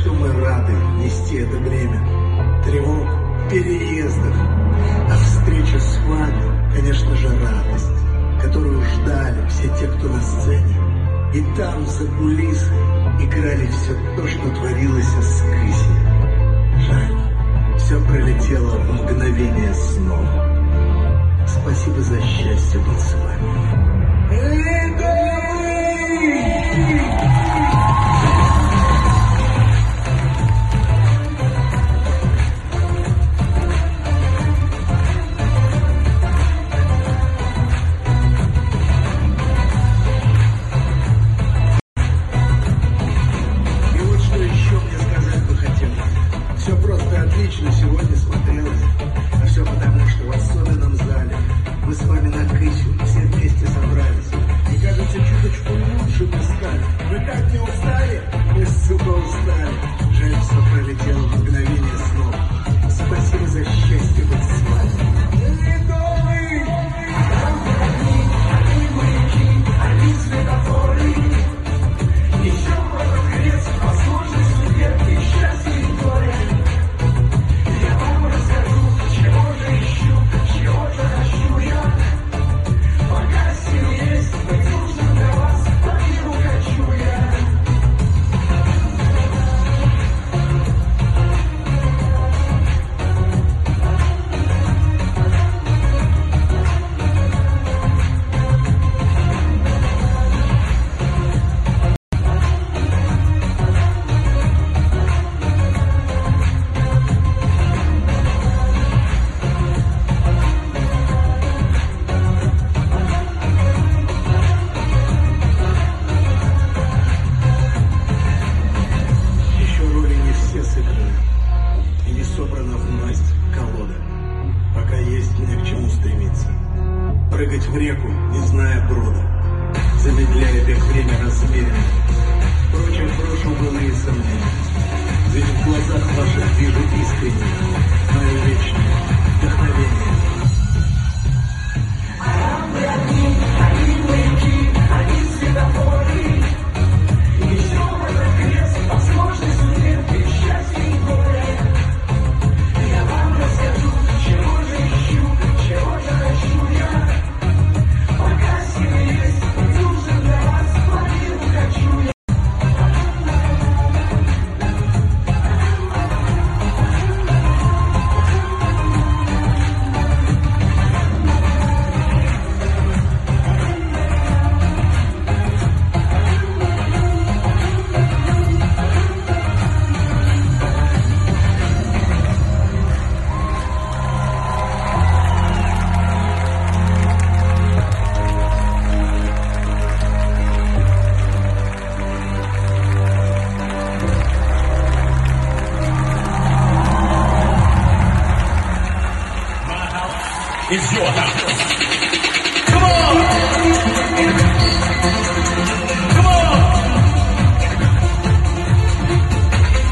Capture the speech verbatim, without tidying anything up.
что мы рады нести это бремя тревог, переездов. А встреча с вами, конечно же, радость, которую ждали все те, кто на сцене. И там, за кулисой, играли все то, что творилось с Кыси. Жаль, все пролетело в мгновение снова. Спасибо за счастье быть с вами. Отлично сегодня смотрелось, а все потому, что в особенном зале мы с вами на Кысю все вместе собрались. И кажется, чуточку лучше мы стали. Мы так не устали, мы, сука, устали. Жаль, все пролетело в мгновение снова. Спасибо за счастье быть с вами. Один светофоры, еще в конец по сложной судьбе и счастье и горе. Прыгать в реку, не зная брода, замедляя бег время размеренно. Впрочем, в прошлом было и сомнения. Ведь в глазах ваших вижу искренне мое вечное вдохновение. Один, один маяки, один светофоры. Еще в этот крест по сложной судьбе и счастье и горе. Я вам расскажу, чего же ищу, чего же хочу я. Is your house. Come on!